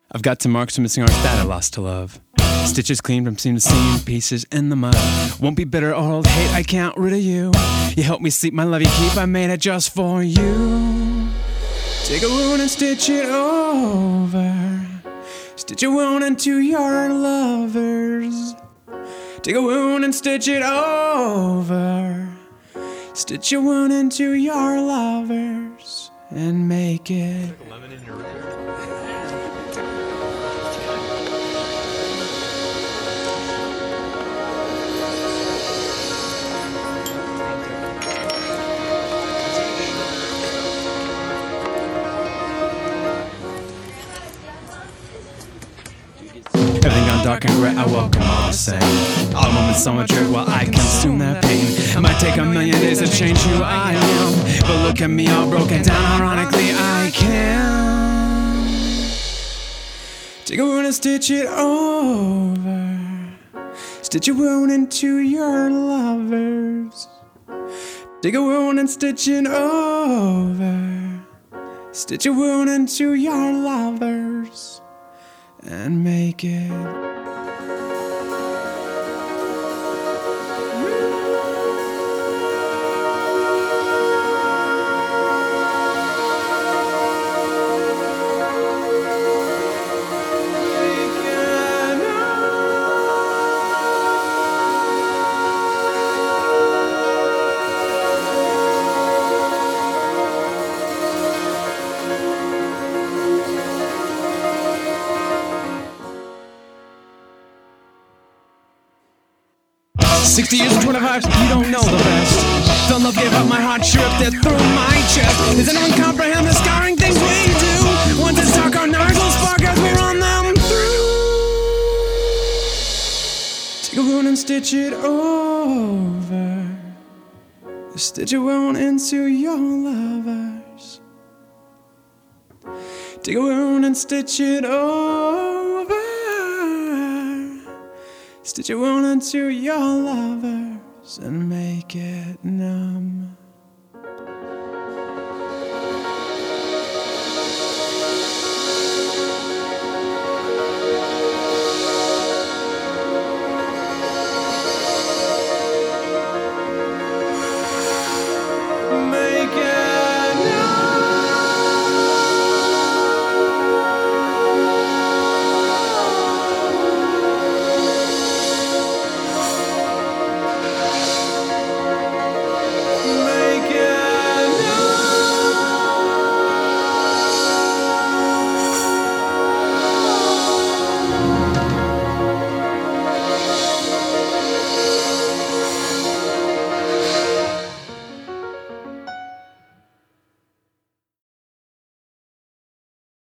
I've got some marks from missing arts that I lost to love. Stitches clean from seam to seam, pieces in the mud. Won't be bitter or hold hate, I can't rid of you. You help me sleep, my love you keep, I made it just for you. Take a wound and stitch it over. Stitch a wound into your lovers. Take a wound and stitch it over. Stitch a wound into your lovers and make it. Like a lemon in your root. Everything gone dark and gray, I welcome all the same. All moments so much hurt while I consume that pain. It might take a million days to change who I am, but look at me all broken down, ironically I can. Take a wound and stitch it over. Stitch a wound into your lovers. Take a wound and stitch it over. Stitch a wound into your lovers and make it. "60 years and 25, you don't know the best. The love gave up my heart, sure up there through my chest. Does anyone comprehend the scarring things we do? Once it's dark, our knives will spark as we run them through. Take a wound and stitch it over. Stitch a wound into your lovers. Take a wound and stitch it over. Stitch a wound into your lovers and make it numb.